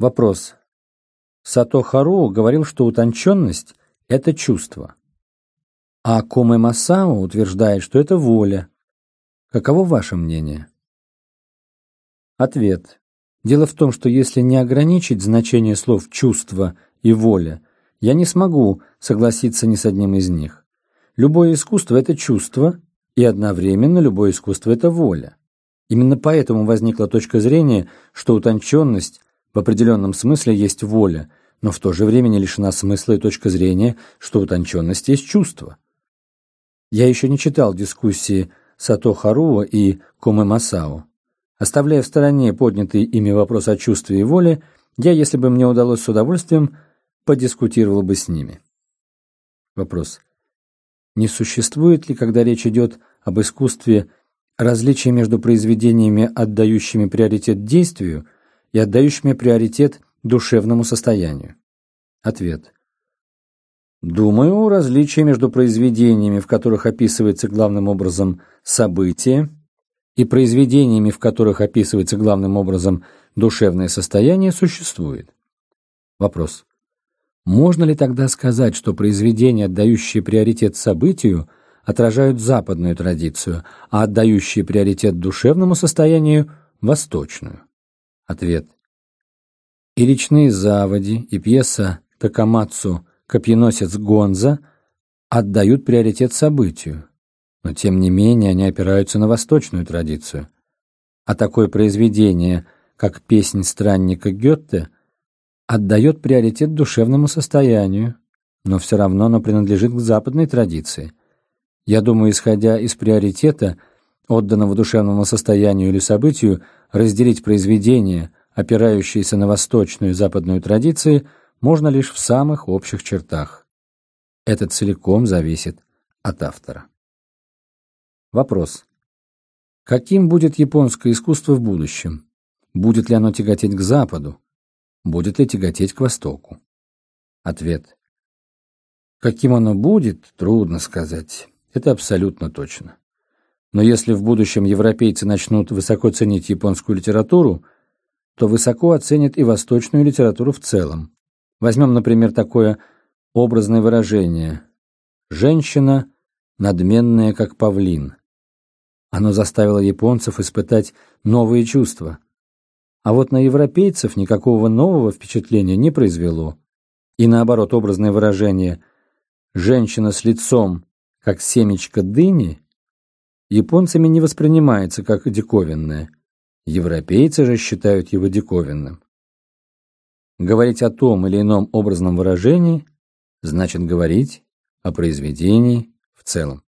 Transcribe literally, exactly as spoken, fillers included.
Вопрос. Сато Харуо говорил, что утонченность – это чувство. А Коме Масао утверждает, что это воля. Каково ваше мнение? Ответ. Дело в том, что если не ограничить значение слов «чувство» и «воля», я не смогу согласиться ни с одним из них. Любое искусство – это чувство, и одновременно любое искусство – это воля. Именно поэтому возникла точка зрения, что утонченность в определенном смысле есть воля, но в то же время не лишена смысла и точка зрения, что утонченность есть чувство. Я еще не читал дискуссии Сато Харуо и Коме Масао. Оставляя в стороне поднятый ими вопрос о чувстве и воле, я, если бы мне удалось с удовольствием, подискутировал бы с ними. Вопрос. Не существует ли, когда речь идет об искусстве, различия между произведениями, отдающими приоритет действию, и отдающими приоритет душевному состоянию? Ответ. Думаю, различие между произведениями, в которых описывается главным образом событие, и произведениями, в которых описывается главным образом душевное состояние, существует. Вопрос. Можно ли тогда сказать, что произведения, отдающие приоритет событию, отражают западную традицию, а отдающие приоритет душевному состоянию – восточную? Ответ. И «Речные заводи», и пьеса Такамацу «Копьеносец Гонза» отдают приоритет событию, но тем не менее они опираются на восточную традицию. А такое произведение, как «Песнь странника Гёте», отдает приоритет душевному состоянию, но все равно оно принадлежит к западной традиции. Я думаю, исходя из приоритета, отданного душевному состоянию или событию, разделить произведения, опирающиеся на восточную и западную традиции, можно лишь в самых общих чертах. Это целиком зависит от автора. Вопрос. Каким будет японское искусство в будущем? Будет ли оно тяготеть к Западу? Будет ли тяготеть к Востоку? Ответ. Каким оно будет, трудно сказать. Это абсолютно точно. Но если в будущем европейцы начнут высоко ценить японскую литературу, то высоко оценят и восточную литературу в целом. Возьмем, например, такое образное выражение «женщина, надменная, как павлин». Оно заставило японцев испытать новые чувства. А вот на европейцев никакого нового впечатления не произвело. И наоборот, образное выражение «женщина с лицом, как семечко дыни» японцами не воспринимается как диковинное. Европейцы же считают его диковинным. Говорить о том или ином образном выражении значит говорить о произведении в целом.